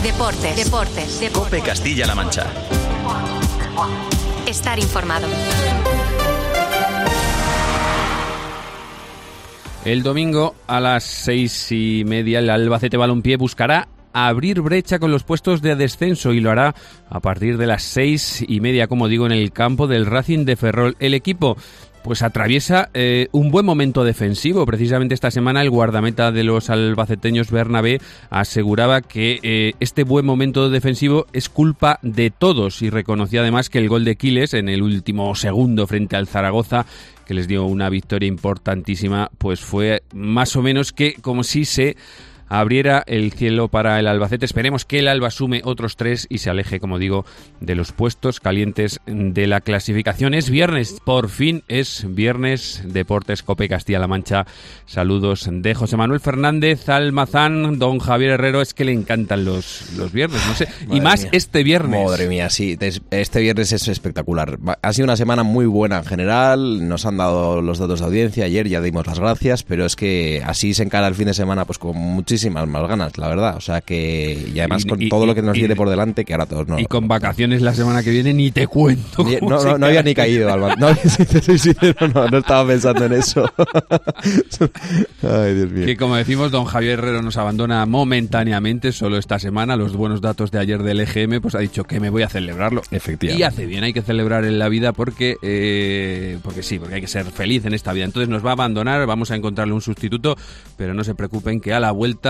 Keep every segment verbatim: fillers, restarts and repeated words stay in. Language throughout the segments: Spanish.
Deportes, deportes, deportes. COPE Castilla-La Mancha. Estar informado. El domingo a las seis y media el Albacete Balompié buscará abrir brecha con los puestos de descenso y lo hará a partir de las seis y media, como digo, en el campo del Racing de Ferrol. El equipo pues atraviesa eh, un buen momento defensivo. Precisamente esta semana el guardameta de los albaceteños, Bernabé, aseguraba que eh, este buen momento defensivo es culpa de todos y reconocía además que el gol de Quiles en el último segundo frente al Zaragoza, que les dio una victoria importantísima, pues fue más o menos que como si se abriera el cielo para el Albacete. Esperemos que el Alba sume otros tres y se aleje, como digo, de los puestos calientes de la clasificación. Es viernes, por fin es viernes. Deportes COPE Castilla-La Mancha. Saludos de José Manuel Fernández Almazán. Don Javier Herrero, es que le encantan los, los viernes, no sé. Madre y más mía. Este viernes. Madre mía, sí. Este viernes es espectacular. Ha sido una semana muy buena en general. Nos han dado los datos de audiencia. Ayer ya dimos las gracias, pero es que así se encara el fin de semana pues con muchísimas más ganas, la verdad. O sea que, y además y, con y, todo y, lo que nos viene por delante, que ahora todos no. Y con vacaciones la semana que viene ni te cuento. Ni, no, no, no había ni caído, Alba. No, si te soy sincero, no, no estaba pensando en eso. Ay, Dios mío. Que como decimos, don Javier Herrero nos abandona momentáneamente, solo esta semana. Los buenos datos de ayer del E G M, pues ha dicho que me voy a celebrarlo. Efectivamente. Y hace bien, hay que celebrar en la vida porque, eh, porque sí, porque hay que ser feliz en esta vida. Entonces nos va a abandonar, vamos a encontrarle un sustituto, pero no se preocupen que a la vuelta,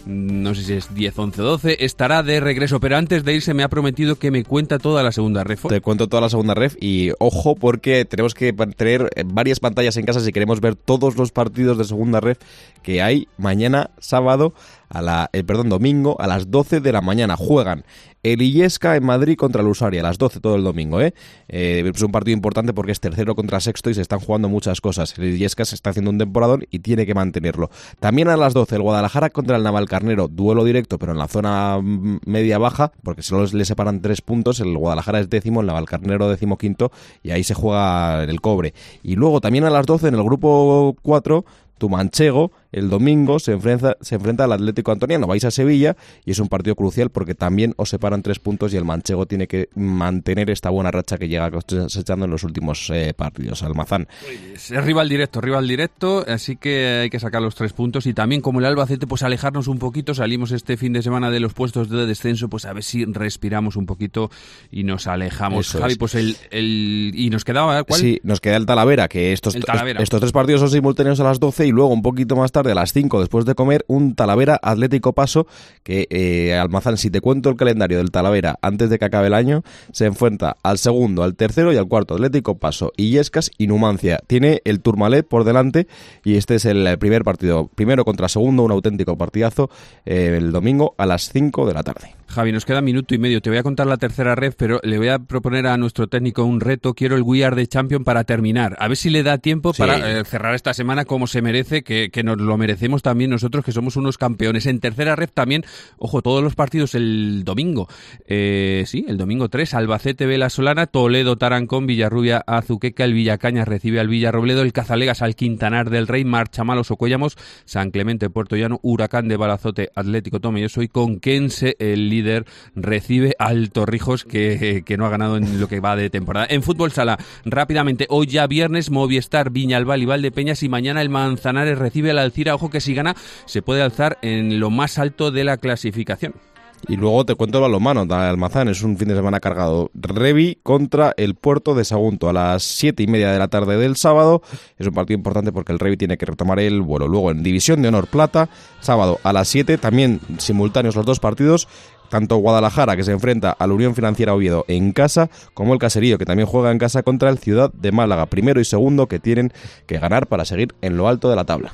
no sé si es diez, once o doce, estará de regreso. Pero antes de irse me ha prometido que me cuenta toda la segunda ref. Te cuento toda la segunda ref y ojo porque tenemos que tener varias pantallas en casa si queremos ver todos los partidos de segunda ref que hay mañana sábado a la, eh, perdón, domingo a las doce de la mañana. Juegan el Illesca en Madrid contra el Usaria a las doce todo el domingo, ¿eh? Eh, es un partido importante porque es tercero contra sexto y se están jugando muchas cosas. El Illesca se está haciendo un temporadón y tiene que mantenerlo. También a las doce el Guadalajara contra el Navalcarnero, duelo directo pero en la zona media-baja, porque solo le separan tres puntos. El Guadalajara es décimo, el Navalcarnero décimo quinto y ahí se juega el cobre. Y luego también a las doce en el grupo cuatro, Tumanchego, el domingo se enfrenta, se enfrenta al Atlético Antoniano. Vais a Sevilla y es un partido crucial porque también os separan tres puntos y el manchego tiene que mantener esta buena racha que llega cosechando en los últimos eh, partidos. Almazán. Es rival directo, rival directo, así que hay que sacar los tres puntos y también como el Albacete, pues alejarnos un poquito. Salimos este fin de semana de los puestos de descenso, pues a ver si respiramos un poquito y nos alejamos. Eso Javi, es. pues el, el... ¿Y nos quedaba cuál? Sí, nos queda el Talavera, que estos, el Talavera. estos tres partidos son simultáneos a las doce y luego un poquito más tarde a las cinco después de comer un Talavera Atlético Paso que eh, Almazán, si te cuento el calendario del Talavera antes de que acabe el año, se enfrenta al segundo, al tercero y al cuarto, Atlético Paso, Illescas y Numancia. Tiene el Tourmalet por delante y este es el primer partido, primero contra segundo, un auténtico partidazo eh, el domingo a las cinco de la tarde. Javi, nos queda minuto y medio. Te voy a contar la tercera ref, pero le voy a proponer a nuestro técnico un reto. Quiero el We Are the Champion para terminar. A ver si le da tiempo sí. para eh, cerrar esta semana como se merece, que, que nos lo merecemos también nosotros, que somos unos campeones. En tercera ref también, ojo, todos los partidos el domingo. Eh, sí, el domingo tres, Albacete Vela Solana, Toledo Tarancón, Villarrubia Azuqueca, el Villacañas recibe al Villarrobledo, el Cazalegas al Quintanar del Rey, Marchamalos Ocuellamos, San Clemente Puerto Llano, Huracán de Balazote, Atlético Tomelloso y Conquense, el líder, recibe al Torrijos que, que no ha ganado en lo que va de temporada. En fútbol sala, rápidamente, hoy ya viernes, Movistar, Viñalbal y Valdepeñas y mañana el Manzanares recibe al Alcira. Ojo que si gana se puede alzar en lo más alto de la clasificación. Y luego te cuento el balonmano de Almazán, es un fin de semana cargado. Revi contra el Puerto de Sagunto a las siete y media de la tarde del sábado. Es un partido importante porque el Revi tiene que retomar el vuelo. Luego en División de Honor Plata, sábado a las siete, también simultáneos los dos partidos. Tanto Guadalajara, que se enfrenta a la Unión Financiera Oviedo en casa, como el Caserío, que también juega en casa contra el Ciudad de Málaga. Primero y segundo que tienen que ganar para seguir en lo alto de la tabla.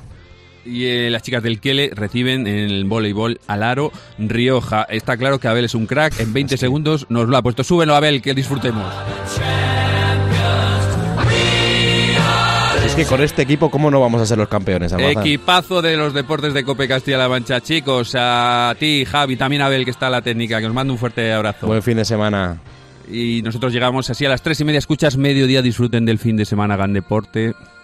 Y eh, las chicas del Kiele reciben en el voleibol al Aro Rioja. Está claro que Abel es un crack. En veinte es que... segundos nos lo ha puesto. Súbelo, Abel, que disfrutemos. Es que con este equipo, ¿cómo no vamos a ser los campeones, Almazán? Equipazo de los deportes de COPE Castilla-La Mancha, chicos. A ti, Javi, también a Abel, que está en la técnica, que os mando un fuerte abrazo. Buen fin de semana. Y nosotros llegamos así a las tres y media. Escuchas Mediodía. Disfruten del fin de semana, hagan deporte.